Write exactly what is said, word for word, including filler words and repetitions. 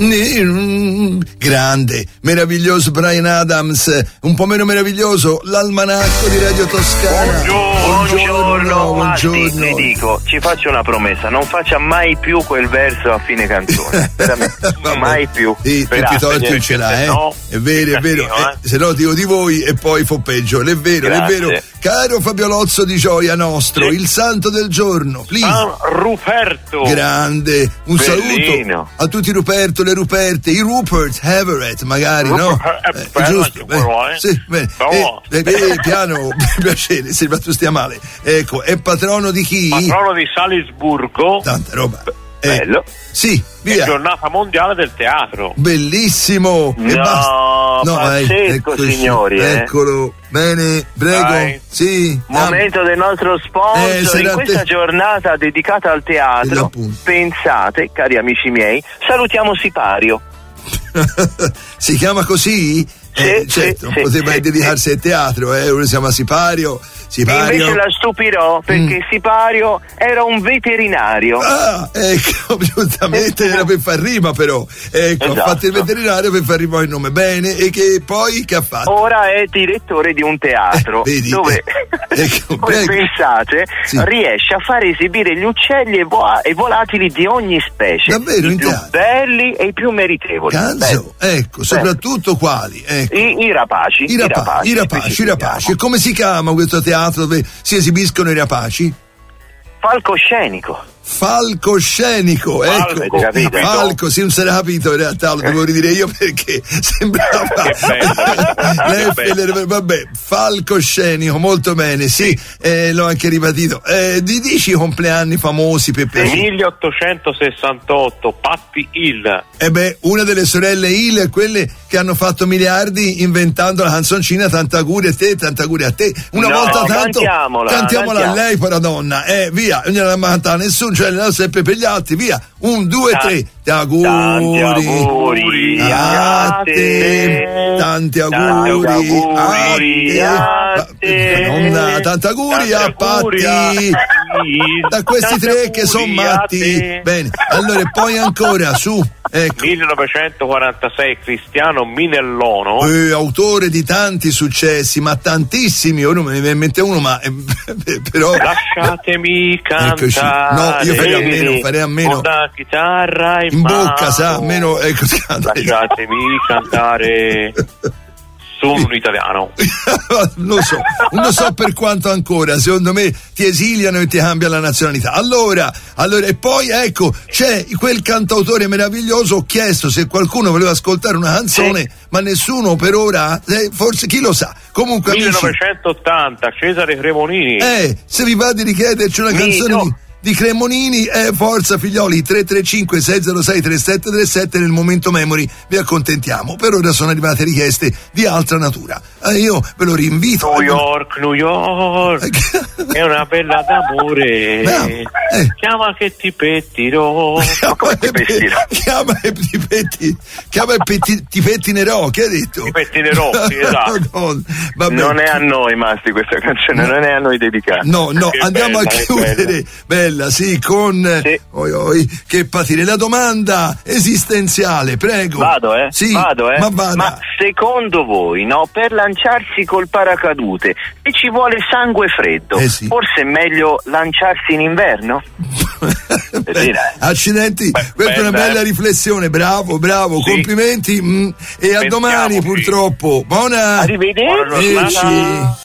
Grande, meraviglioso Bryan Adams, un po' meno meraviglioso l'almanacco di Radio Toscana. Buongiorno, buongiorno. Le dico, ci faccio una promessa, non faccia mai più quel verso a fine canzone, veramente, mai più. Sì, tutti i torti non ce l'ha, eh? No, è vero, è vero, eh, se no dico di voi e poi fa peggio, è vero, Grazie. è vero. Caro Fabio Lozzo di Gioia nostro, sì. Il santo del giorno, please. San Ruperto. Grande, un Bellino. Saluto a tutti i Ruperto, le Ruperte, i Rupert Everett magari, Rupert, no? Eh, è giusto, eh, sì, bene. Eh, eh, eh, piano, piacere, sembra tu stia male. Ecco, è patrono di chi? Patrono di Salisburgo. Tanta roba. Eh, Bello. Sì, via. È giornata mondiale del teatro. Bellissimo. No, e basta. No, pazzesco, vai, signori. Eh. Eccolo. Bene, prego. Vai. Sì. Momento ah. del nostro sponsor. Eh, in questa te... giornata dedicata al teatro, pensate, cari amici miei, salutiamo Sipario. Si chiama così? Sì, eh, certo, sì, non poteva sì, dedicarsi sì. al teatro, eh? Uno si chiama Sipario. Sipario. Invece la stupirò perché mm. Sipario era un veterinario. Ah, ecco, giustamente era per far rima, però. Ecco, esatto. Ha fatto il veterinario per far rima il nome. Bene, e che poi che ha fatto? Ora è direttore di un teatro eh, vedi, dove, eh, ecco, dove pensate, sì. riesce a far esibire gli uccelli e, vo- e volatili di ogni specie. Davvero, i in più teatro? Belli e i più meritevoli. Cazzo, ecco, soprattutto quali? Ecco. I, I rapaci. I rapaci, i rapaci, i rapaci. E come si chiama questo teatro dove si esibiscono i rapaci? Palcoscenico. Falcoscenico, ecco, Falco, Falco, sì, non si era capito in realtà, lo devo ridire io perché sembrava L'F, vabbè, Falcoscenico, molto bene, sì, eh, l'ho anche ribadito. Eh, di dici i compleanni famosi per piacere? milleottocentosessantotto, Patti Hill. E eh beh, una delle sorelle Hill, quelle che hanno fatto miliardi inventando la canzoncina Tanti auguri a te, tanti auguri a te. Una no, volta tanto cantiamola, cantiamola cantiamo. a lei, poi la donna, eh, via, non gliela canta nessuno, cioè la sempre per gli altri, via, un, due, tre, ti auguri, tanti auguri a te, tanti auguri a te, nonna, tanti auguri a Patti, da questi tre che sono matti. Bene, allora e poi ancora su, ecco. millenovecentoquarantasei Cristiano Minellono, eh, autore di tanti successi, ma tantissimi, ora non me ne viene in mente uno, ma eh, però lasciatemi cantare. Eccoci. No, io farei a meno, farei a meno. Una chitarra in, in mano. bocca, sa, meno, ecco, lasciatemi cantare. Sono un italiano. Lo so, non so per quanto ancora, secondo me ti esiliano e ti cambia la nazionalità. Allora, allora e poi ecco, c'è quel cantautore meraviglioso, ho chiesto se qualcuno voleva ascoltare una canzone, sì. Ma nessuno per ora, eh, forse chi lo sa. Comunque millenovecentottanta Cesare Cremonini. Eh, se vi va di richiederci una canzone Mito. di di Cremonini, eh, forza figlioli, tre tre cinque sei zero sei tre sette tre sette, nel momento memory vi accontentiamo. Per ora sono arrivate richieste di altra natura, eh, io ve lo rinvito. New York, New York è una bella d'amore, no, eh. chiama che ti pettirò, chiama che ti chiama e ti petti chiama e petti, ti pettinerò, che hai detto? Ti pettinerò, sì, esatto. Non è a noi Masti questa canzone, no. Non è a noi dedicata. No, no, che andiamo bella, a chiudere bella. Sì, con sì. Oi, oi, che patire. La domanda esistenziale, prego. Vado, eh? Sì, vado, eh? Ma, vada. Ma secondo voi, no, per lanciarsi col paracadute, se ci vuole sangue freddo, eh sì. forse è meglio lanciarsi in inverno? Beh, accidenti, Beh, questa bella, è una bella eh? riflessione, bravo, bravo, sì. complimenti, mm, e a domani purtroppo. Buona arrivederci. Buona